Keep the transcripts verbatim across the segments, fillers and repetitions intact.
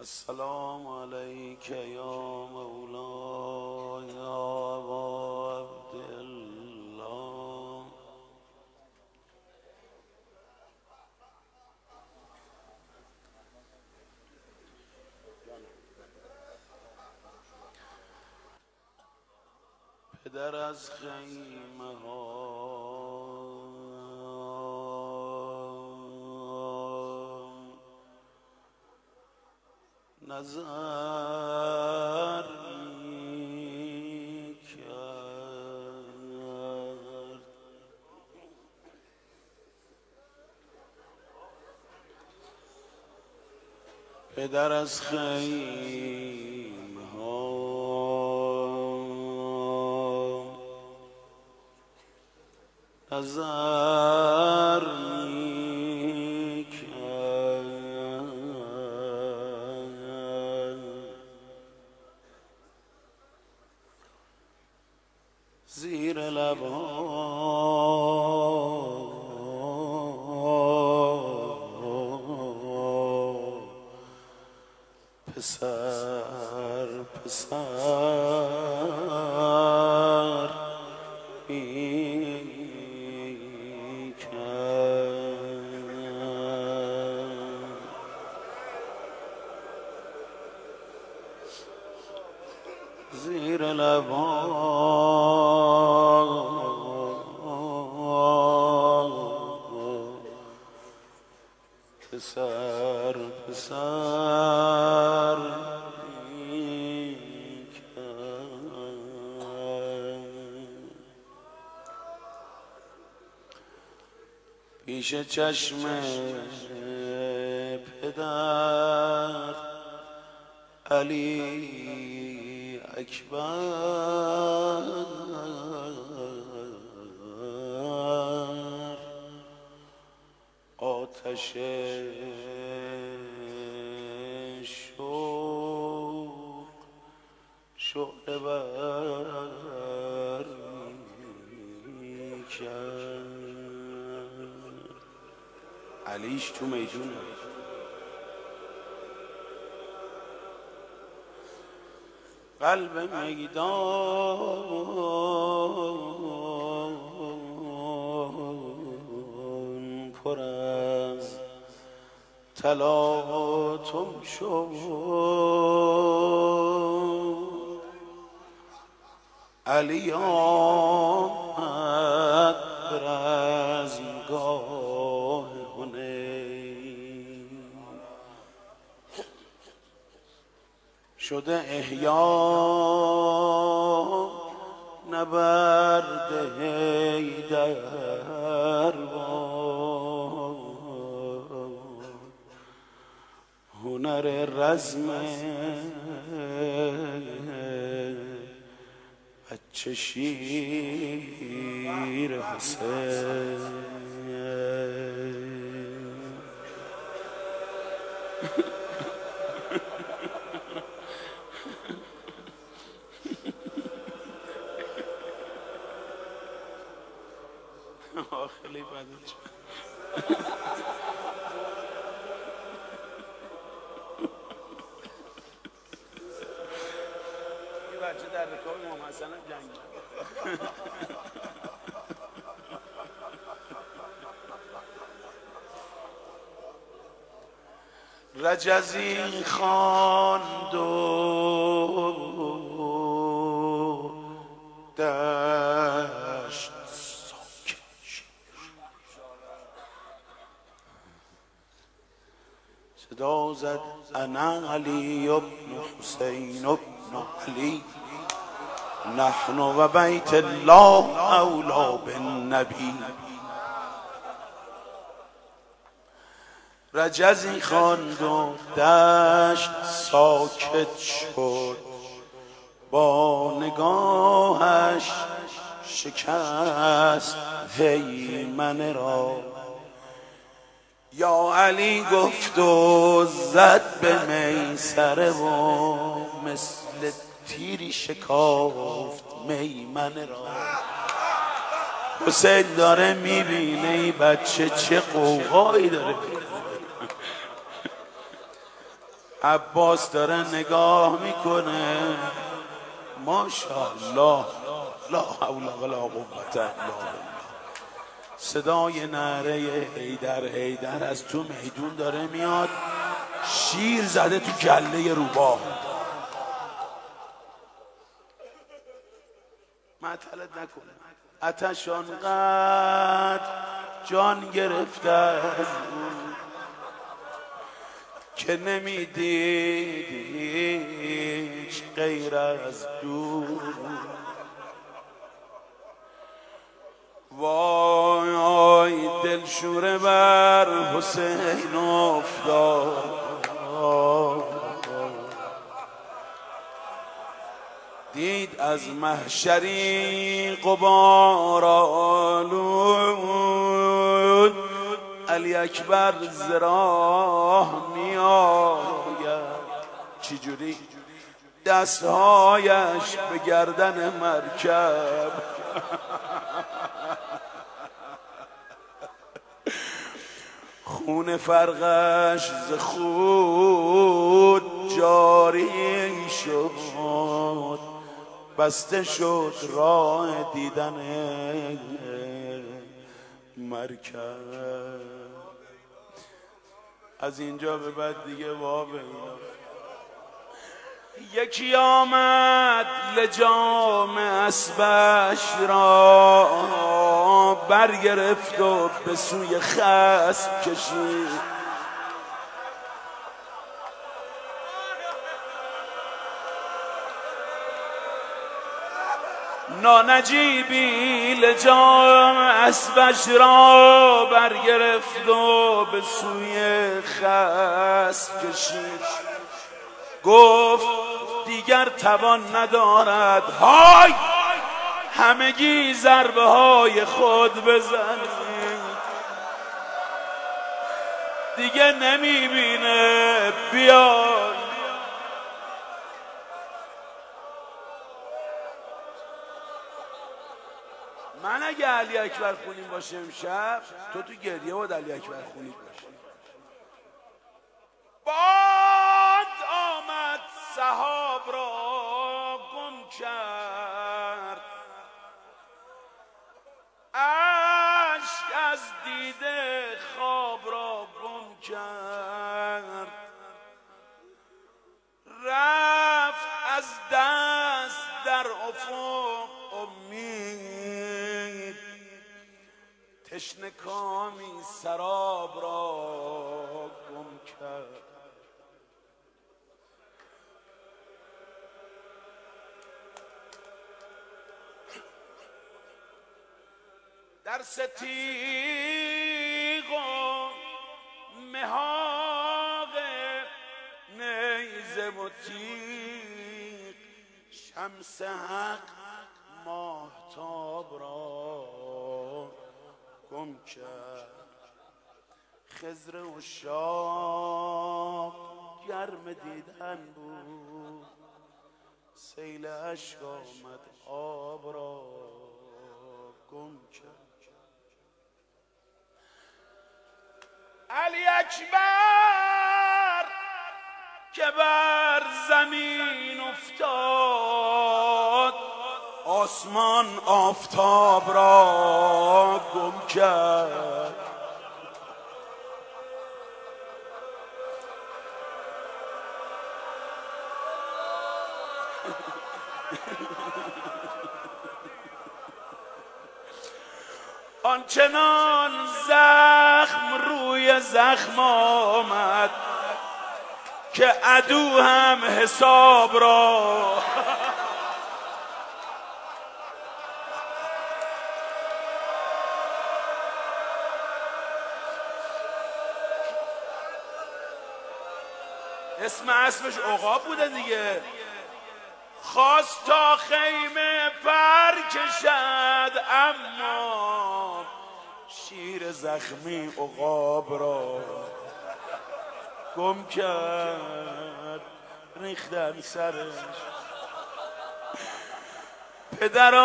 السلام علیک یا مولا یا ابا عبدالله. پدر از خیمه ها نظر می کرد، پدر از خیمه ها نظر می کرد، زیر لبها پسر پسر می کرد، زیر لبها پسر پسر می کرد. پیش چشم پدر علی اکبر آتش شوق شعله ور می کرد. علیش تو میدونه، قلب میدان پر از تلاطم شد. علی آمد به رزمگاه حنین، شده احیا نبرد حیدر با هنر رزم بچه شیر حسین. خیلی بده این بچه در رکاب امام حسن هم جنگ رجزی خواند و دشت صدا زد انا علی ابن حسین ابن علی نحن و بیت الله اولا بالنبی. رجزی خواند و دشت ساکت شد، با نگاهش شکست هیمنه را. یا علی گفت و زد به میسره و مثل تیری شکافت میمنه را. حسین داره میبینه ای بچه چه قوقایی داره. عباس داره نگاه میکنه، ماشاءالله، لا حول ولا قوت الا بالله. صدای نعره حیدر حیدر از تو میدون داره میاد، شیر زده تو گله روباه. معطلت نکنه. آتش آنقدر جان گرفته از اون که نمیدید هیچ غیر از دور. وای دلشوره بر حسین افتاد، دید از محشری غبار آلود، علی اکبر ز راه می آید. چجوری؟ دستهایش به گردن مرکب، خون فرقش ز خود جاری شد، بسته شد راه دیدن مرکب. از اینجا به بعد دیگه وابه. یکی آمد لجام اسبش را، برگرفت و به سوی خصم کشید. نانجیبی لجام اسبش را برگرفت و به سوی خصم کشید. گفت دیگر توان ندارد، های همگی ضربه های خود بزنید، دیگه نمیبینه. بیای من اگه علی اکبر خونیم باشه امشب، تو تو گریه بود علی اکبر خونیم باشه. باد آمد سحاب را گم کرد، اشک از دیده خواب را گم کرد، رفت از دست در افق امید، تشنه کامی سراب را گم کرد. در ستیغ و مهاق نیزه و تیغ، شمس حق ماهتاب را گم کرد. خضر و شاق گرم دیدن بود، سیل اشک آمد آب را گم کرد. علی اکبر که بر زمین افتاد، آسمان آفتاب را گم کرد. آنچنان زخم روی زخم آمد که عدو هم حساب را اسم اسمش عقاب بوده دیگه. خواست تا خیمه پر کشد، اما شیر زخمی عقاب را گم کرد. ریختن سرش، پدر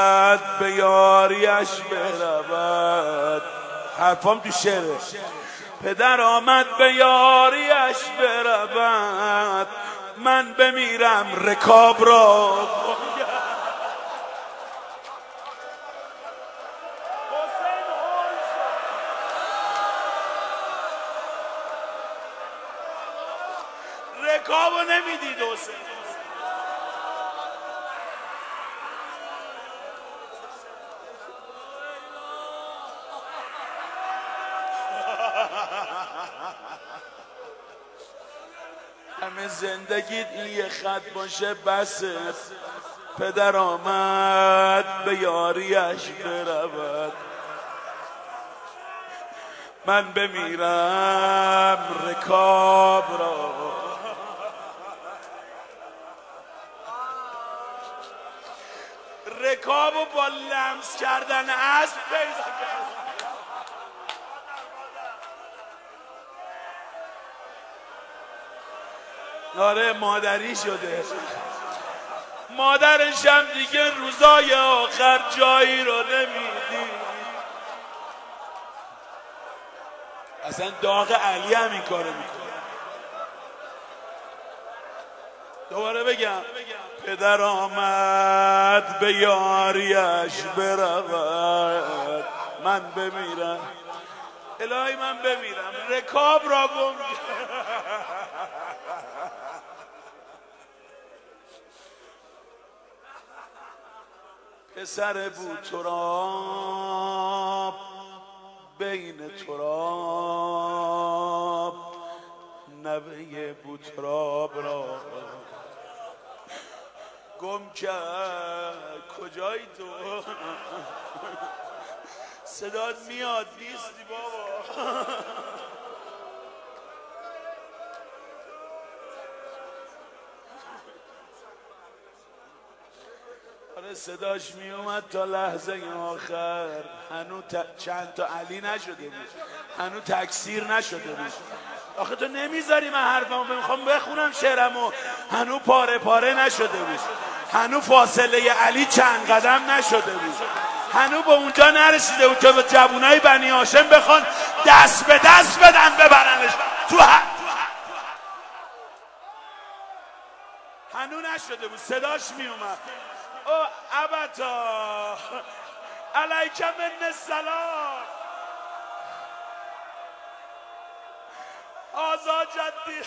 آمد به یاریش برود. حرفام تو شعره. پدر آمد به یاریش برود، من بمیرم رکاب را. رکابو نمیدید حسین. همه زندگیت این یه خط باشه بسه، پدر آمد به یاریش برود، من بمیرم رکاب را. رکابو با لمس کردن اسب پیدا کرد. آره مادری شده. مادرش هم دیگه روزای آخر جایی رو نمیدید. اصلا داغ علی هم این کارو میکنه. دوباره بگم پدر آمد به یاریش برود، من بمیرم. الهی من بمیرم رکاب را گم. پسر بوتراب بین تراب، نوه بوتراب را گم کرد. کجایی تو؟ صدات میاد نیستی بابا. آره صداش میومد تا لحظه آخر. هنو ت... چند تا علی نشده بود، هنو تکثیر نشده بود. آخه تو نمیذاری من حرفمو بخوام بخونم شعرمو، هنو پاره پاره نشده بود، هنو فاصله علی چند قدم نشده بود، هنو به اونجا نرسیده بود که به جوونای بنی هاشم بخوان دست به دست بدن ببرنش تو ه... هنو نشده بود. صداش میومد او ابتا علیک من السلام آزاد جدی.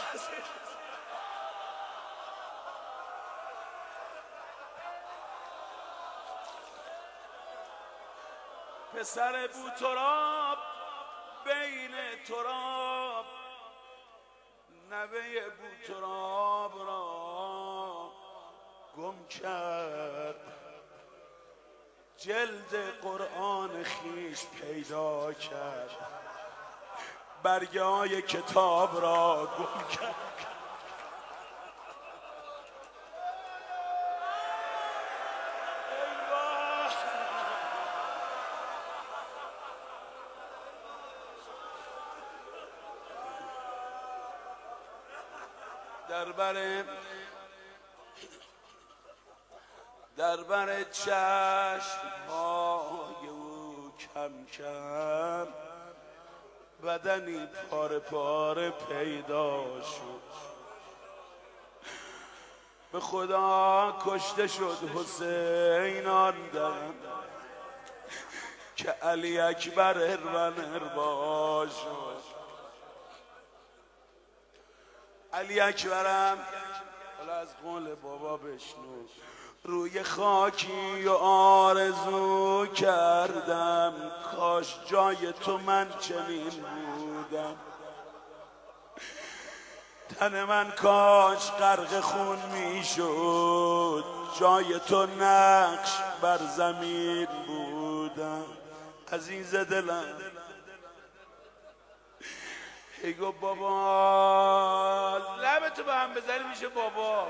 پسر بوتراب بین تراب، نوه بوتراب را گم کرد. جلد قرآن خیش پیدا کرد، برگه های کتاب را گم کرد. در بر در بر چشم‌های او کم کم بدنی پاره پاره پیدا شد. به خدا کشته شد حسین آن دم که علی اکبر هرون اربا شد. علی اکبرم حالا از قول بابا بشنو، روی خاکی و آرزو کردم کاش جای تو من چنین بودم. تن من کاش غرق خون میشد، جای تو نقش بر زمین بودم. عزیز دلم ایگو بابا، لبتو به هم بزنی میشه بابا.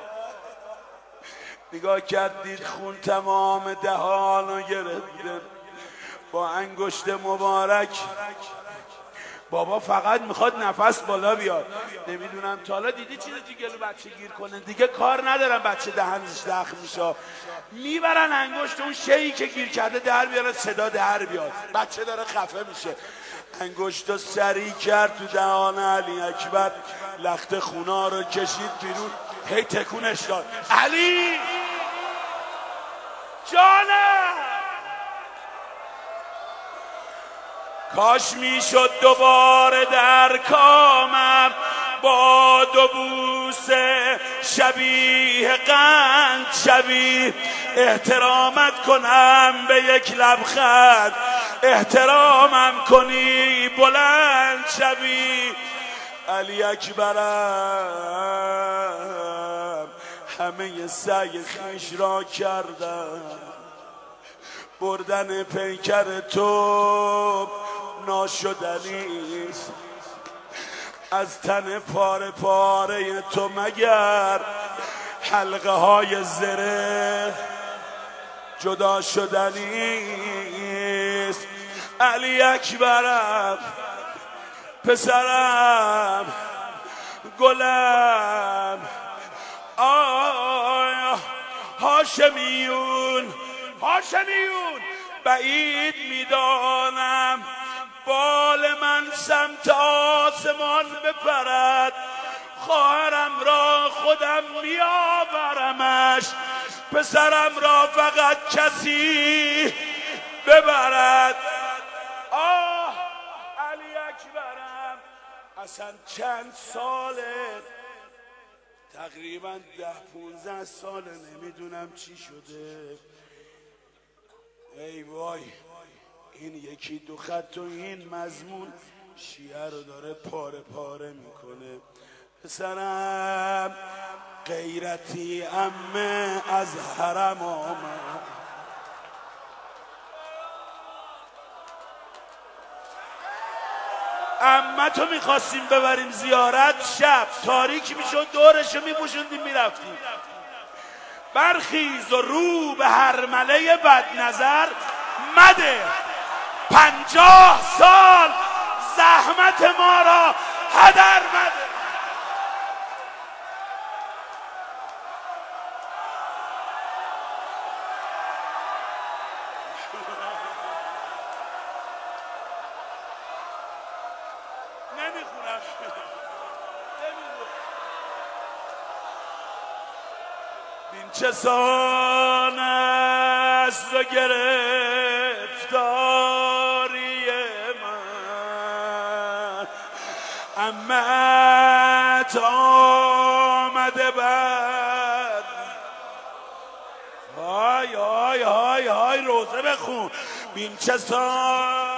نگاه کرد دید خون تمام دهانو گرفته با انگشت مبارک. بابا فقط میخواد نفس بالا بیاد. نمیدونم تا حالا دیدی چیزی تو گلو بچه گیر کنه؟ دیگه کار ندارن بچه دهنش زخم میشه، میبرن انگشت اون شیئی که گیر کرده در بیاره صدا در بیاد، بچه داره خفه میشه. انگشتو سری کرد تو دهان علی اکبر، لخت خونا رو کشید بیرون، هی تکونش داد. علی جانم، کاش میشد دوباره در کامم با دو بوسه شبیه قند شبیه احترامت کنم به یک لبخند، احترامم کنی بلند شبی. علی اکبرم همه سعی خویش را کردم، بردن پیکر تو ناشدنیست، از تن پاره پاره تو مگر حلقه های زره جدا شدنیست. علی اکبرم پسرم گلم، آیا هاشمیون هاشمیون بعید میدانم بال من سمت آسمان بپرد، خواهرم را خودم میآورمش، پسرم را فقط کسی ببرد. آه علی اکبرم، اصلا چند ساله، تقریبا ده پونزده ساله، نمیدونم چی شده. ای وای، این یکی دو خط و این مضمون شیعه رو داره پاره پاره میکنه. پسرم غیرتی عمه از حرم آمد، عمه تو میخواستیم ببریم زیارت، شب تاریک میشد دورشو میپوشوندیم میرفتیم. برخیز و رو به هرمله بد نظر مده، پنجاه سال زحمت ما را هدر مده. نمیخونم بین چه سان است و گرفتاری من، عمت آمده بر های های های های روزه بخون. بین چه سان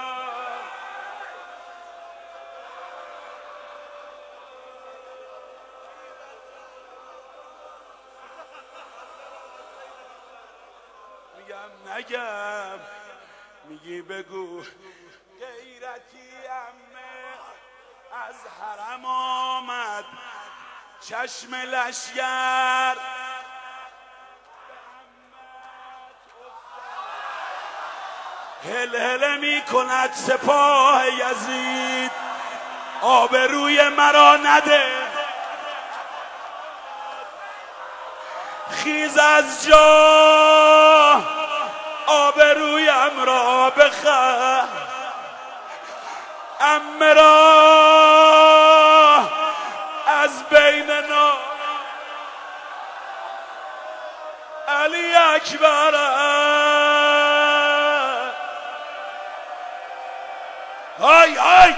نگم، میگی بگو. غیرتی عمه از حرم آمد، چشم لشگر هل هل می کند سپاه یزید، آبروی مرا نده، خیز از جا آبرویم را بخر، عمه را از بین نا علی اکبر. های های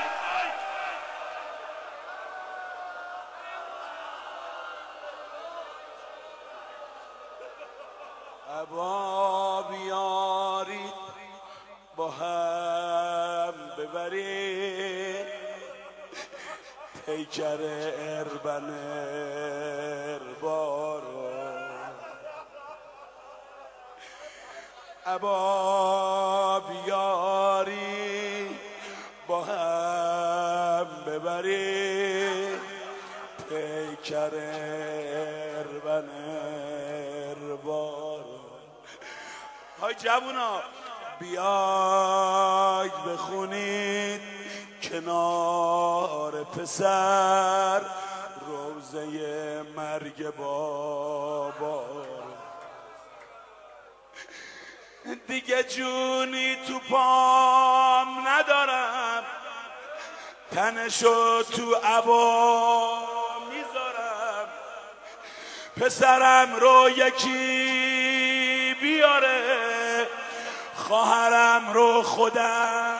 ابا بیارید با هم ببرید پیکر اربن اربارو، ابا بیارید با هم ببرید پیکر اربن اربارو. های جوونا بیاید بخونید کنار پسر روزه مرگ بابا. دیگه جونی تو پام ندارم، تنشو تو عبا میذارم. پسرم رو یکی بیاره، خواهرم رو خودم.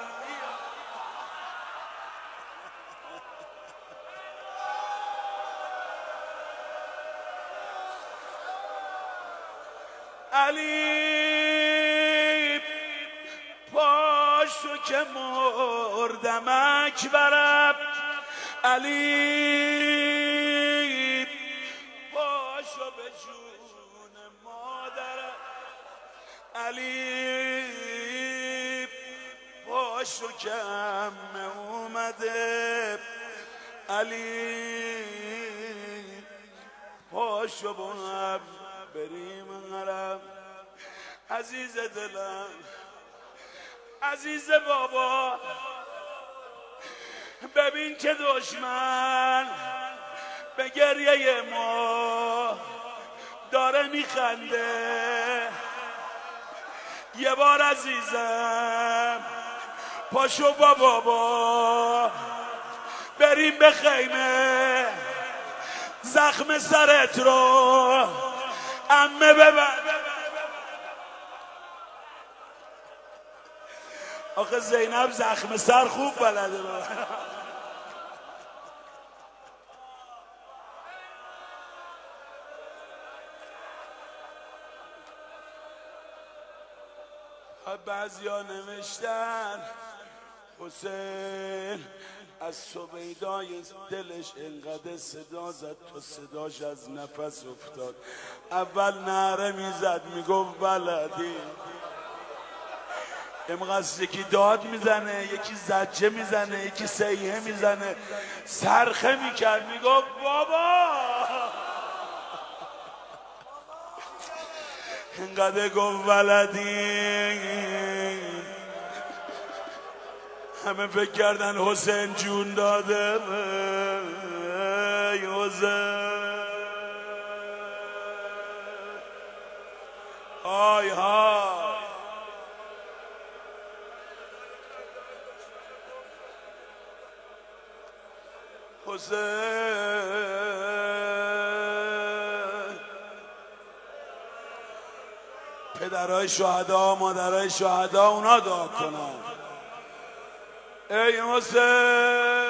علی پاشو که مردم اکبرم، علی پاشو به جون مادرم، علی پاشو که عمه اومده، علی پاشو با هم بریم غرب. عزیز دلم، عزیز بابا، ببین که دشمن به گریه ما داره میخنده. یه بار عزیزم پاشو با بابا بریم به خیمه، زخم سرت رو عمه ببر. آخه زینب زخم سر خوب بلده. بعضیا نوشتن حسین از سویدای دلش انقدر صدا زد تا صداش از نفس افتاد. اول نعره میزد میگفت بلدی، امقدر یکی داد میزنه، یکی زجه میزنه، یکی سیحه میزنه، صرخه میکرد میگفت بابا. اینقدر گفت ولدی، همه فکر کردن حسین جون داده. حسین آی ها حسین پدرای شهدا، مادرای شهدا، اونا دعا کنن. ای حسین